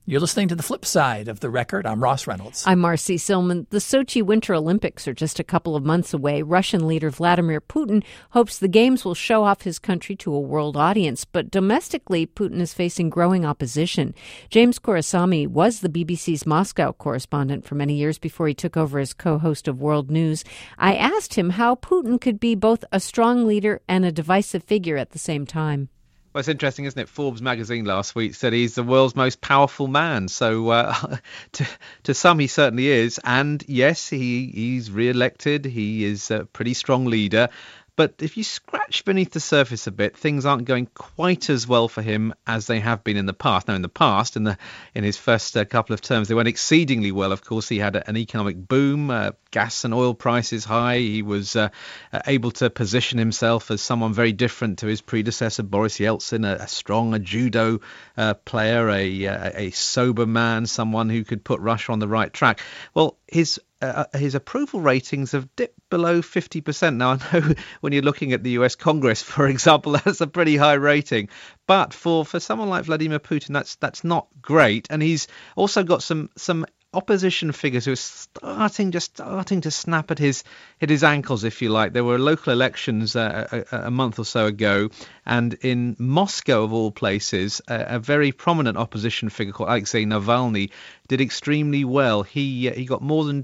You're listening to The Flip Side of the Record. I'm Ross Reynolds. I'm Marcy Silman. The Sochi Winter Olympics are just a couple of months away. Russian leader Vladimir Putin hopes the Games will show off his country to a world audience. But domestically, Putin is facing growing opposition. James Khorasami was the BBC's Moscow correspondent for many years before he took over as co-host of World News. I asked him how Putin could be both a strong leader and a divisive figure at the same time. Well, it's interesting, isn't it? Forbes magazine last week said he's the world's most powerful man. So to some, he certainly is. And yes, he's re-elected. He is a pretty strong leader. But if you scratch beneath the surface a bit, things aren't going quite as well for him as they have been in the past. Now, in the past, in his first couple of terms, they went exceedingly well. Of course, he had an economic boom, gas and oil prices high. He was able to position himself as someone very different to his predecessor, Boris Yeltsin, a strong judo player, a sober man, someone who could put Russia on the right track. Well, his approval ratings have dipped below 50%. Now, I know when you're looking at the US Congress, for example, that's a pretty high rating. But for someone like Vladimir Putin, that's not great. And he's also got some opposition figures who are starting to snap at his ankles, if you like. There were local elections a month or so ago, and in Moscow, of all places, a very prominent opposition figure called Alexei Navalny did extremely well. He got more than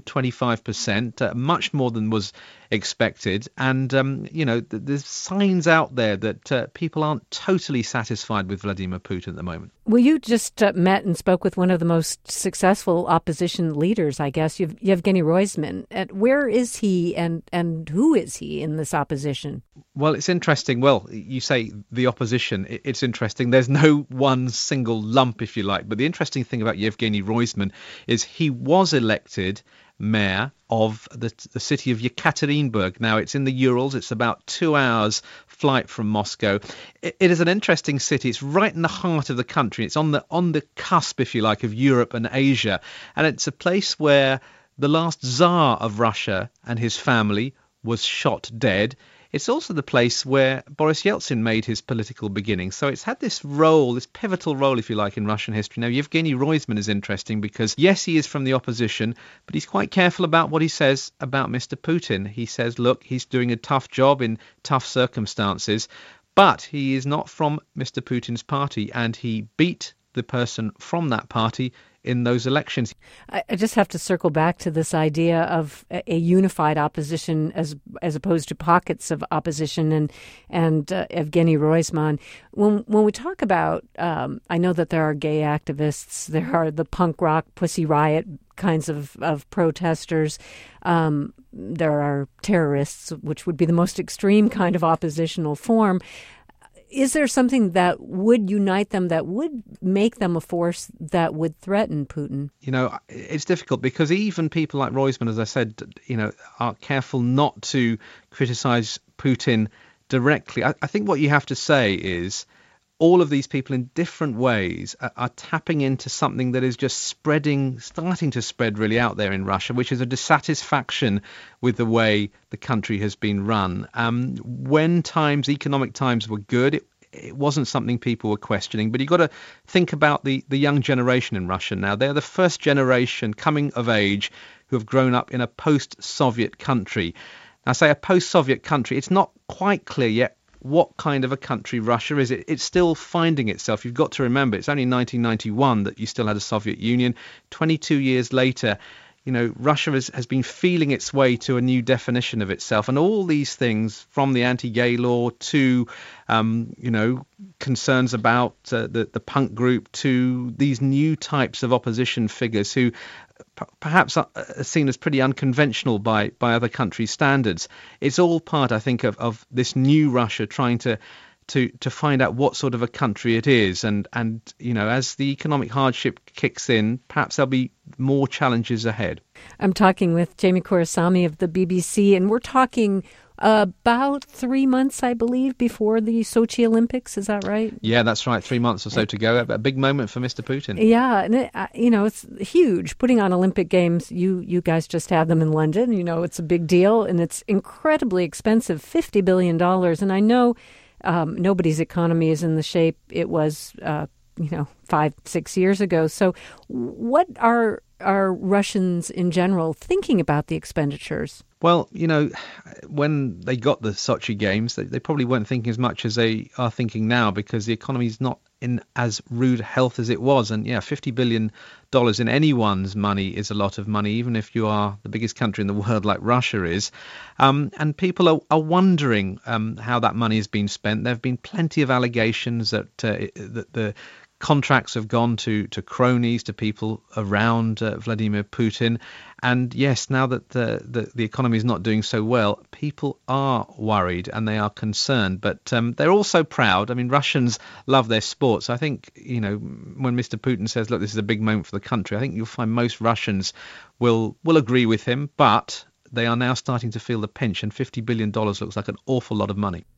25%, much more than was expected. And, there's signs out there that people aren't totally satisfied with Vladimir Putin at the moment. Well, you just met and spoke with one of the most successful opposition leaders, I guess, Yevgeny Roizman. Where is he and who is he in this opposition? Well, it's interesting. Well, you say the opposition. It's interesting. There's no one single lump, if you like. But the interesting thing about Yevgeny Roizman is he was elected mayor of the city of Yekaterinburg. Now, it's in the Urals. It's about 2 hours flight from Moscow. It is an interesting city. It's right in the heart of the country. It's on the cusp, if you like, of Europe and Asia. And it's a place where the last Tsar of Russia and his family was shot dead. It's also the place where Boris Yeltsin made his political beginnings. So it's had this pivotal role, if you like, in Russian history. Now, Yevgeny Roizman is interesting because, yes, he is from the opposition, but he's quite careful about what he says about Mr. Putin. He says, look, he's doing a tough job in tough circumstances, but he is not from Mr. Putin's party, and he beat the person from that party in those elections. I just have to circle back to this idea of a unified opposition as opposed to pockets of opposition and Evgeny Roizman. When we talk about, I know that there are gay activists, there are the punk rock Pussy Riot kinds of protesters. There are terrorists, which would be the most extreme kind of oppositional form. Is there something that would unite them, that would make them a force that would threaten Putin? It's difficult because even people like Roizman, as I said, are careful not to criticize Putin directly. I think what you have to say is all of these people in different ways are tapping into something that is just starting to spread really out there in Russia, which is a dissatisfaction with the way the country has been run. When economic times were good, it wasn't something people were questioning. But you've got to think about the young generation in Russia now. They're the first generation coming of age who have grown up in a post-Soviet country. Now, I say a post-Soviet country, it's not quite clear yet what kind of a country Russia is. It's still finding itself. You've got to remember, it's only 1991 that you still had a Soviet Union. 22 years later, Russia has been feeling its way to a new definition of itself. And all these things, from the anti-gay law to, concerns about the punk group, to these new types of opposition figures who perhaps are seen as pretty unconventional by other countries' standards. It's all part, I think, of this new Russia trying to find out what sort of a country it is. And as the economic hardship kicks in, perhaps there'll be more challenges ahead. I'm talking with Jamie Khorasami of the BBC, and we're talking about 3 months, I believe, before the Sochi Olympics. Is that right? Yeah, that's right. 3 months or so to go. A big moment for Mr. Putin. Yeah, and it's huge. Putting on Olympic Games, you guys just had them in London. It's a big deal, and it's incredibly expensive, $50 billion. And I know nobody's economy is in the shape it was 5-6 years ago. So what are Russians in general thinking about the expenditures? Well, when they got the Sochi Games, they probably weren't thinking as much as they are thinking now, because the economy is not in as rude health as it was. And $50 billion in anyone's money is a lot of money, even if you are the biggest country in the world like Russia is. And people are wondering how that money has been spent. There have been plenty of allegations that the contracts have gone to cronies, to people around Vladimir Putin. And yes, now that the economy is not doing so well, people are worried and they are concerned. But they're also proud. I mean, Russians love their sports. I think, when Mr. Putin says, look, this is a big moment for the country, I think you'll find most Russians will agree with him. But they are now starting to feel the pinch, and $50 billion looks like an awful lot of money.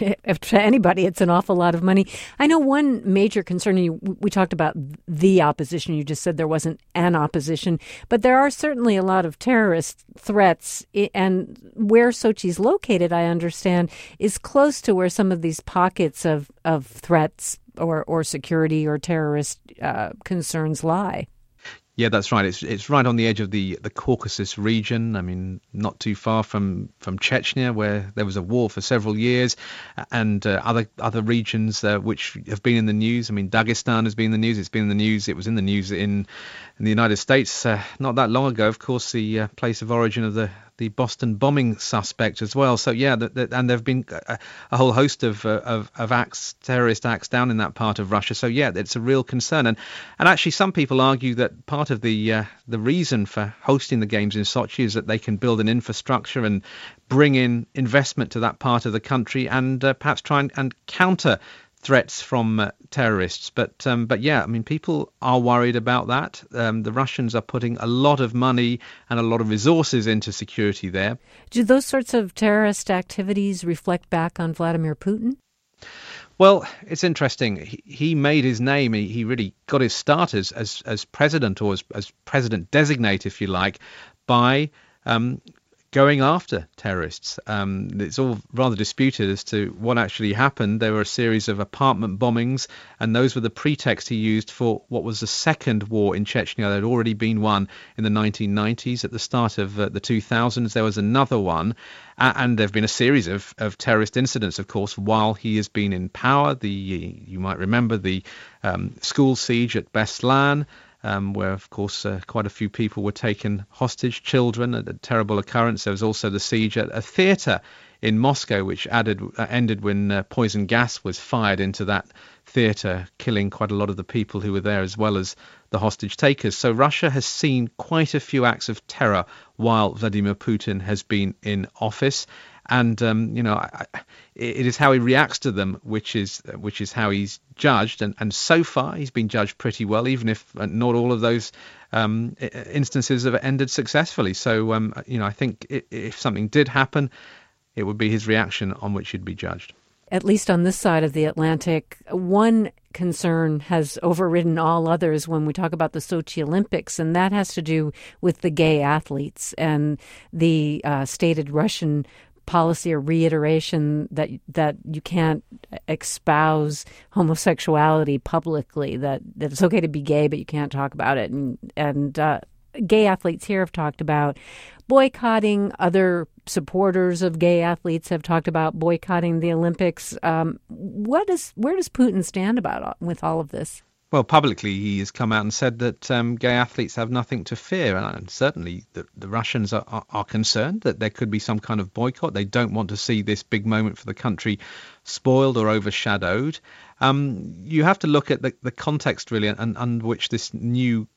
To anybody, it's an awful lot of money. I know one major concern, we talked about the opposition. You just said there wasn't an opposition, but there are certainly a lot of terrorist threats. And where Sochi's located, I understand, is close to where some of these pockets of threats or security or terrorist concerns lie. Yeah, that's right. It's right on the edge of the Caucasus region. I mean, not too far from Chechnya, where there was a war for several years, and other regions which have been in the news. I mean, Dagestan has been in the news. It's been in the news. It was in the news in the United States not that long ago. Of course, the place of origin of the Boston bombing suspect as well. So yeah, and there've been a whole host of acts, terrorist acts down in that part of Russia. So yeah, it's a real concern. And actually, some people argue that part of the reason for hosting the games in Sochi is that they can build an infrastructure and bring in investment to that part of the country, and perhaps try and counter threats from terrorists. But yeah, I mean, people are worried about that. The Russians are putting a lot of money and a lot of resources into security there. Do those sorts of terrorist activities reflect back on Vladimir Putin? Well, it's interesting. He made his name. He really got his start as president, or as president designate, if you like, by going after terrorists. It's all rather disputed as to what actually happened. There were a series of apartment bombings, and those were the pretext he used for what was the second war in Chechnya. There had already been one in the 1990s. At the start of the 2000s, there was another one. And there have been a series of terrorist incidents, of course, while he has been in power. You might remember the school siege at Beslan, where, of course, quite a few people were taken hostage, children, a terrible occurrence. There was also the siege at a theatre in Moscow, which ended when poison gas was fired into that theatre, killing quite a lot of the people who were there, as well as the hostage takers. So Russia has seen quite a few acts of terror while Vladimir Putin has been in office. And, it is how he reacts to them, which is how he's judged. And so far, he's been judged pretty well, even if not all of those instances have ended successfully. So, I think if something did happen, it would be his reaction on which he'd be judged. At least on this side of the Atlantic, one concern has overridden all others when we talk about the Sochi Olympics, and that has to do with the gay athletes and the stated Russian policy or reiteration that you can't espouse homosexuality publicly, that it's okay to be gay, but you can't talk about it. And gay athletes here have talked about boycotting. Other supporters of gay athletes have talked about boycotting the Olympics. Where does Putin stand with all of this? Well, publicly, he has come out and said that gay athletes have nothing to fear. And certainly the Russians are concerned that there could be some kind of boycott. They don't want to see this big moment for the country spoiled or overshadowed. You have to look at the context, really, and under which this new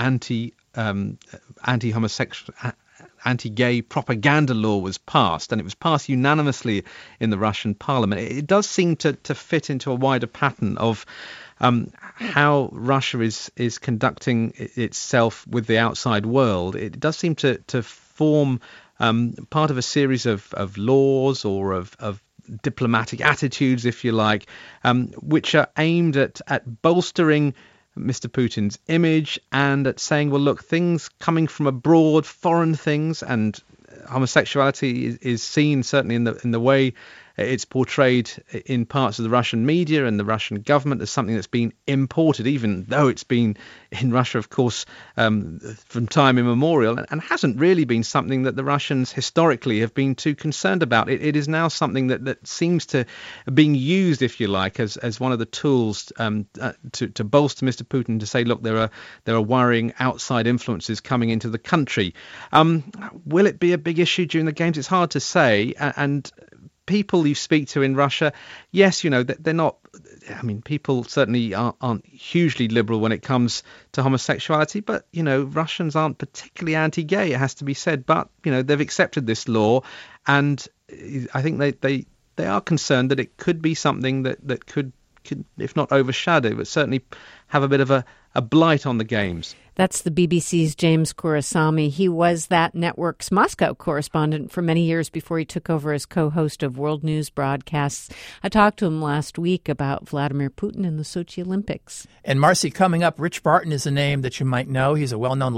anti-gay propaganda law was passed, and it was passed unanimously in the Russian parliament. It does seem to fit into a wider pattern of how Russia is conducting itself with the outside world. It does seem to form part of a series of laws or of diplomatic attitudes, if you like, which are aimed at bolstering Mr. Putin's image and at saying, well, look, things coming from abroad, foreign things, and homosexuality is seen certainly in the way it's portrayed in parts of the Russian media and the Russian government as something that's been imported, even though it's been in Russia, of course, from time immemorial, and hasn't really been something that the Russians historically have been too concerned about. It is now something that seems to being used, if you like, as one of the tools to bolster Mr. Putin, to say, look, there are worrying outside influences coming into the country. Will it be a big issue during the games? It's hard to say. And people you speak to in Russia, yes, they're not. I mean, people certainly aren't hugely liberal when it comes to homosexuality, but, Russians aren't particularly anti-gay, it has to be said. But, they've accepted this law, and I think they are concerned that it could be something that could, if not overshadow, but certainly have a bit of a blight on the games. That's the BBC's James Kurasami. He was that network's Moscow correspondent for many years before he took over as co-host of World News broadcasts. I talked to him last week about Vladimir Putin and the Sochi Olympics. And Marcy, coming up, Rich Barton is a name that you might know. He's a well-known